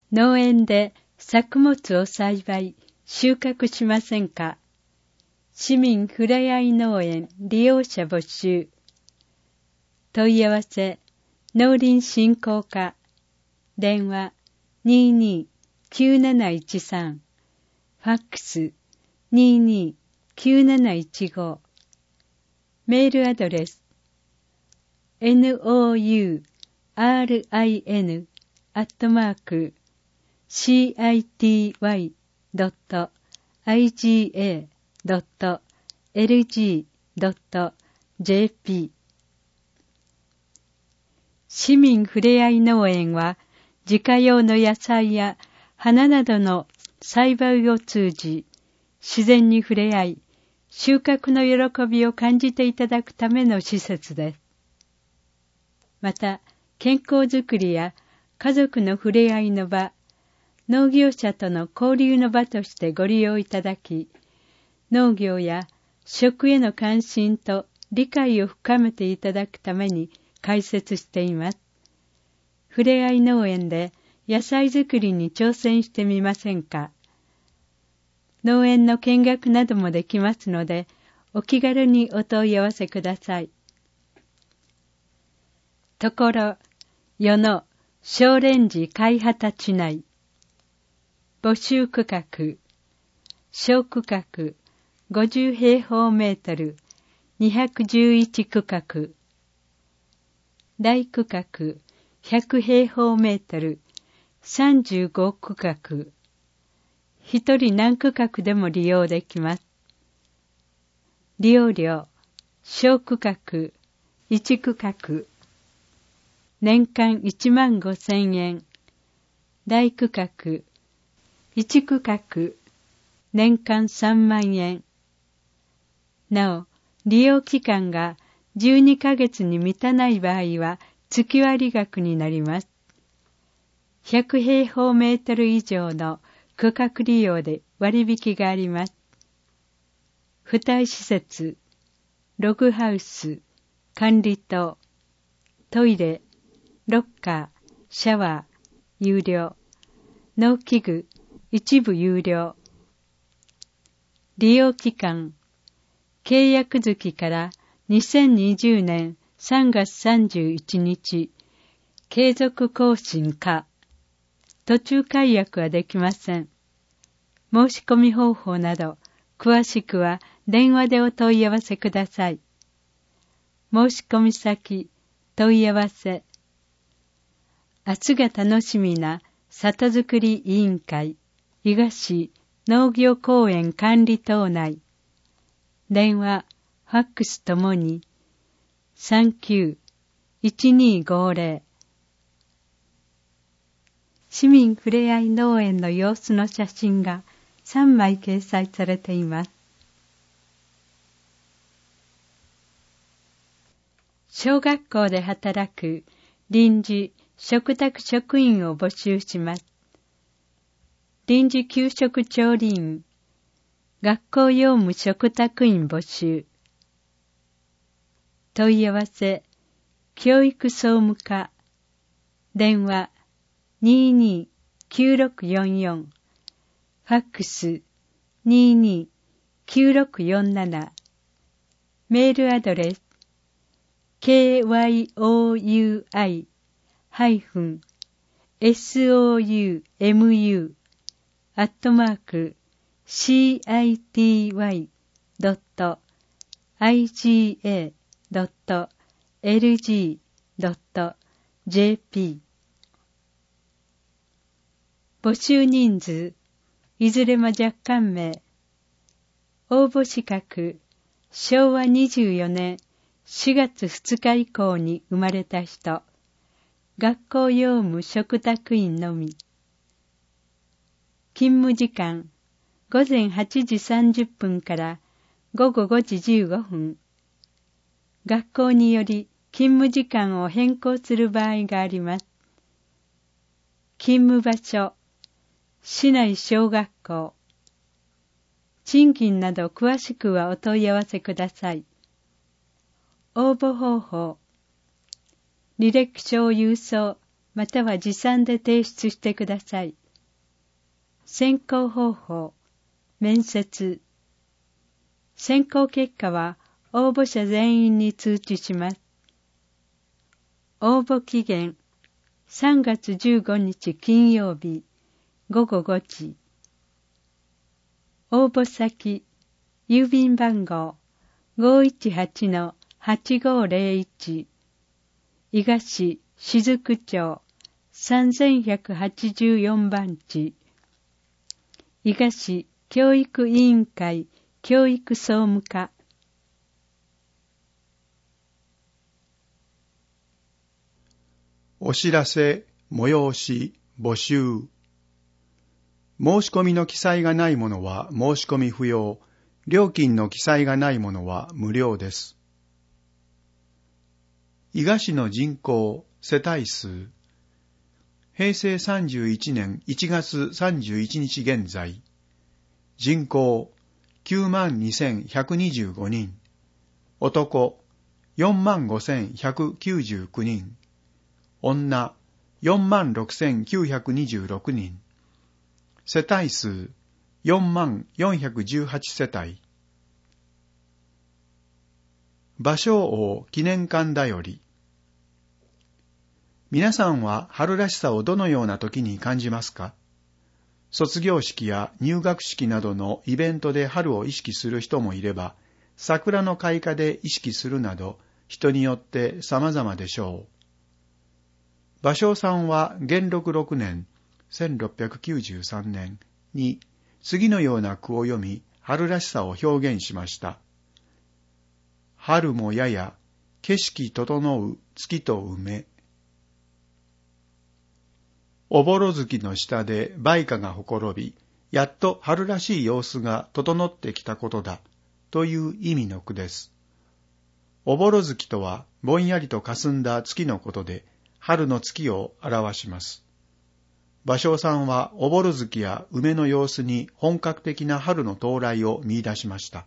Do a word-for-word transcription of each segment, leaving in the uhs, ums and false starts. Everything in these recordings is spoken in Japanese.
農園で作物を栽培、収穫しませんか？市民ふれあい農園利用者募集。問い合わせ、農林振興課。電話 にーにーきゅうなないちさん。ファックス にーにーきゅうなないちご。メールアドレス ノーアールアイエヌ アットマーク シーアイティーワイ ドット アイジーエー ドット エルジー ドット ジェーピー。 市民ふれあい農園は自家用の野菜や花などの栽培を通じ、自然に触れ合い、収穫の喜びを感じていただくための施設です。また、健康づくりや家族の触れ合いの場、農業者との交流の場としてご利用いただき、農業や食への関心と理解を深めていただくために開設しています。ふれあい農園で野菜作りに挑戦してみませんか？農園の見学などもできますので、お気軽にお問い合わせください。ところ、世の小蓮寺開畑地内。募集区画、小区画ごじゅうへいほうメートル、にひゃくじゅういち区画。大区画ひゃくへいほうメートル、さんじゅうご区画。一人何区画でも利用できます。利用料、小区画いち区画。年間いちまんごせんえん。大区画いち区画。年間さんまんえん。なお、利用期間がじゅうにかげつに満たない場合は月割額になります。ひゃくへいほうメートル以上の区画利用で割引があります。付帯施設、ログハウス、管理棟、トイレ、ロッカー、シャワー、有料。農機具、一部有料。利用期間、契約月からにせんにじゅうねんさんがつさんじゅういちにち、継続更新か、途中解約はできません。申し込み方法など、詳しくは電話でお問い合わせください。申し込み先、問い合わせ。明日が楽しみな里づくり委員会、伊賀市農業公園管理棟内。電話、ファックスともに さんきゅう いちにーごぜろ。市民ふれあい農園の様子の写真がさんまい掲載されています。小学校で働く臨時食卓職員を募集します。臨時給食調理員、学校用務食卓員募集。問い合わせ、教育総務課、電話 にーにーきゅうろくよんよん、ファックス にーにーきゅうろくよんなな、メールアドレス ケーワイオーユーアイ ソームユー アットマーク シーアイティーワイ ドット アイジーエー ドット エルジー ドット ジェーピー。募集人数、いずれも若干名。応募資格、しょうわにじゅうよねんしがつふつか以降に生まれた人、学校用務食卓員のみ。勤務時間、ごぜんはちじさんじゅっぷんからごごごじじゅうごふん。学校により勤務時間を変更する場合があります。勤務場所、市内小学校。賃金など詳しくはお問い合わせください。応募方法、履歴書を郵送、 または持参で提出してください。選考方法、面接。選考結果は応募者全員に通知します。応募期限、さんがつじゅうごにち金曜日、ごごごじ。応募先、郵便番号 ごーいちはちのはちごーぜろいち、伊賀市雫町さんぜんひゃくはちじゅうよんばんち、伊賀市教育委員会教育総務課。 お知らせ、催し、募集。申し込みの記載がないものは申し込み不要、料金の記載がないものは無料です。伊賀市の人口、世帯数。へいせいさんじゅういちねんいちがつさんじゅういちにち現在。人口、きゅうまんにせんひゃくにじゅうごにん。男、よんまんごせんひゃくきゅうじゅうきゅうにん。女、よんまんろくせんきゅうひゃくにじゅうろくにん。世帯数、よんまんよんひゃくじゅうはちせたい。芭蕉王記念館だより。皆さんは春らしさをどのような時に感じますか？卒業式や入学式などのイベントで春を意識する人もいれば、桜の開花で意識するなど、人によって様々でしょう。芭蕉さんは元禄ろくねん、せんろっぴゃくきゅうじゅうさんねんに次のような句を読み、春らしさを表現しました。春もやや、景色整う月と梅。おぼろ月の下で梅花がほころび、やっと春らしい様子が整ってきたことだ、という意味の句です。おぼろ月とは、ぼんやりと霞んだ月のことで、春の月を表します。芭蕉さんはおぼろ月や梅の様子に本格的な春の到来を見出しました。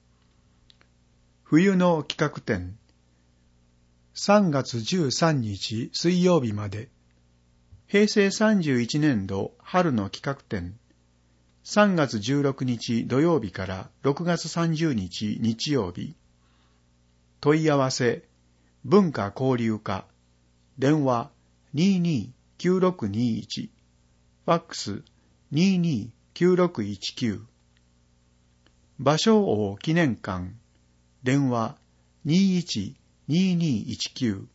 冬の企画展。さんがつじゅうさんにち水曜日まで。へいせいさんじゅういちねんど春の企画展。さんがつじゅうろくにち土曜日からろくがつさんじゅうにち日曜日。問い合わせ、文化交流課。電話 にーにーきゅうろくにーいち。ファックス にーにーきゅうろくいちきゅう。芭蕉王記念館。電話 にーいちにーにーいちきゅう。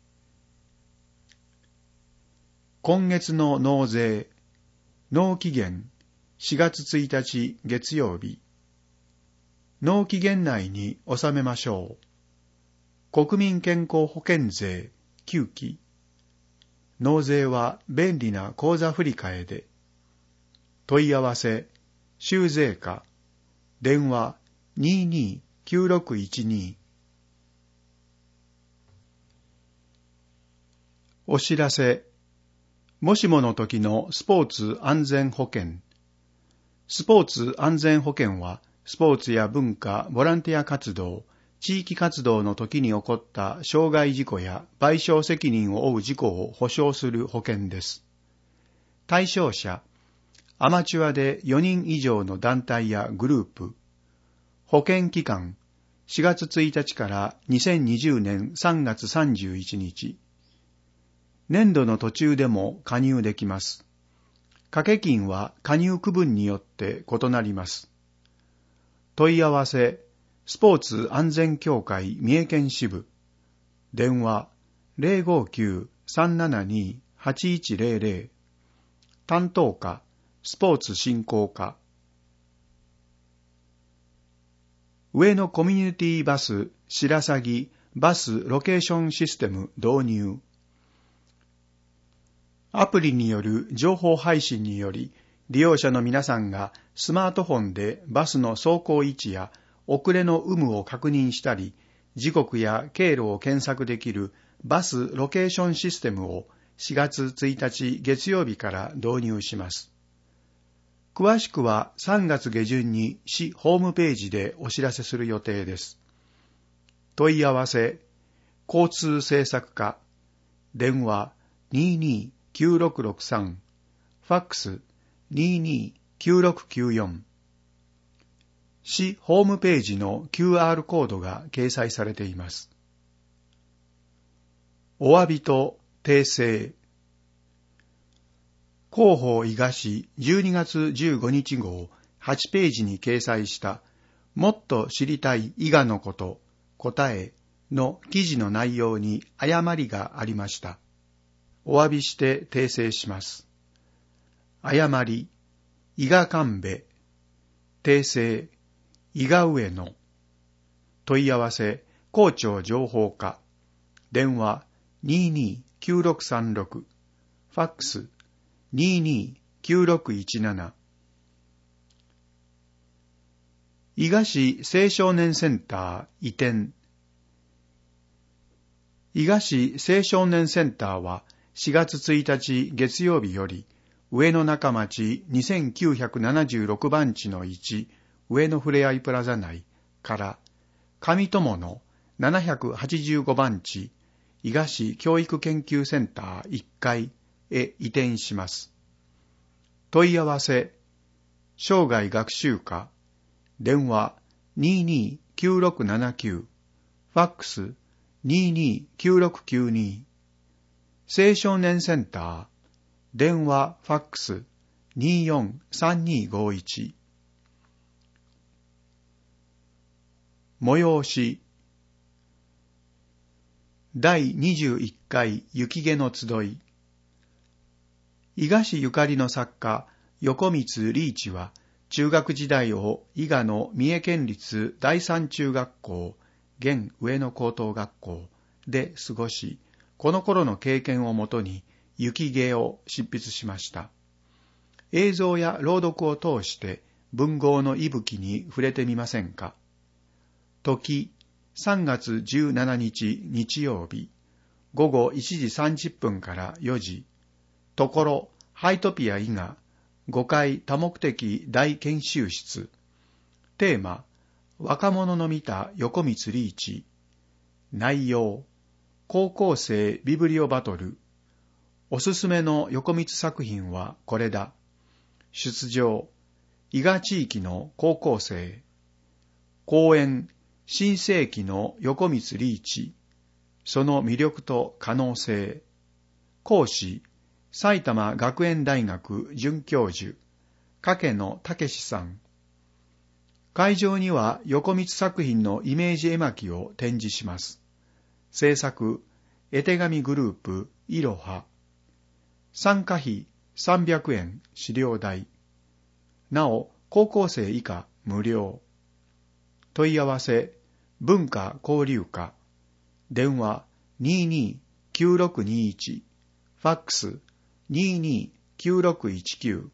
今月の納税。納期限しがつついたち月曜日。納期限内に納めましょう。国民健康保険税きゅうき。納税は便利な口座振替で。問い合わせ、州税課。電話 にーにーきゅうろくいちに。お知らせ。もしもの時のスポーツ安全保険。スポーツ安全保険は、スポーツや文化、ボランティア活動、地域活動の時に起こった傷害事故や賠償責任を負う事故を保障する保険です。対象者、アマチュアでよにん以上の団体やグループ。保険期間、しがつついたちからにせんにじゅうねんさんがつさんじゅういちにち。年度の途中でも加入できます。掛け金は加入区分によって異なります。問い合わせ、スポーツ安全協会三重県支部。電話 ゼロごきゅうさんななにはちいちゼロゼロ。担当課、スポーツ振興課。上野コミュニティバス白鷺バスロケーションシステム導入。アプリによる情報配信により、利用者の皆さんがスマートフォンでバスの走行位置や遅れの有無を確認したり、時刻や経路を検索できるバスロケーションシステムをしがつついたち月曜日から導入します。詳しくはさんがつげじゅんに市ホームページでお知らせする予定です。問い合わせ、交通政策課、電話 にーにーきゅうろくろくさん、ファックスにーにーきゅうろくきゅうよん。市ホームページの キューアール コードが掲載されています。お詫びと訂正。広報伊賀市じゅうにがつじゅうごにち号はちページに掲載したもっと知りたい伊賀のこと答えの記事の内容に誤りがありました。お詫びして訂正します。誤り、伊賀神戸、訂正、伊賀上野、問い合わせ、校長情報課、電話にーにーきゅうろくさんろく、ファックスにーにーきゅうろくいちなな。伊賀市青少年センター移転。伊賀市青少年センターはしがつついたち月曜日より上野中町にせんきゅうひゃくななじゅうろくばんちのいち上野ふれあいプラザ内から上友のななひゃくはちじゅうごばんち伊賀市教育研究センターいっかいへ移転します。問い合わせ、生涯学習課、電話にーにーきゅうろくななきゅう、ファックスにーにーきゅうろくきゅうに、青少年センター、電話ファックスにーよんさんにーごいち。催し、だいにじゅういっかい雪化の集い。伊賀市ゆかりの作家、横光利一は、中学時代を伊賀の三重県立第三中学校、現上野高等学校で過ごし、この頃の経験をもとに雪化を執筆しました。映像や朗読を通して文豪の息吹に触れてみませんか。時、さんがつじゅうしちにち日曜日、ごごいちじさんじゅっぷんからよじ、ところハイトピア伊賀ごかい多目的大研修室。テーマ、若者の見た横光利一。内容、高校生ビブリオバトル。おすすめの横光作品はこれだ。出場、伊賀地域の高校生。講演、新世紀の横光利一。その魅力と可能性。講師、埼玉学園大学准教授、掛野武さん。会場には横光作品のイメージ絵巻を展示します。制作、絵手紙グループ、いろは。参加費さんびゃくえん、資料代。なお、高校生以下無料。問い合わせ、文化交流課。電話にーにーきゅうろくにいち、ファックスにーにーきゅうろくいちきゅう。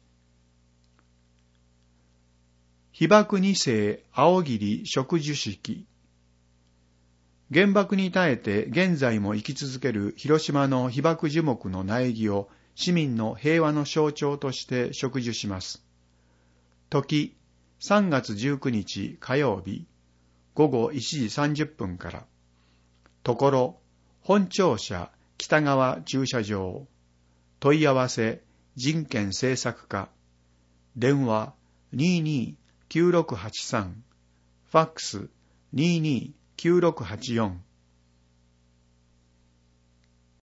被爆二世青桐植樹式。原爆に耐えて現在も生き続ける広島の被爆樹木の苗木を市民の平和の象徴として植樹します。時、さんがつじゅうくにち火曜日、ごごいちじさんじゅっぷんから。ところ、本庁舎北側駐車場。問い合わせ、人権政策課。電話にーにーきゅうろくはちさん。ファックスにーにーきゅうろくはちよん。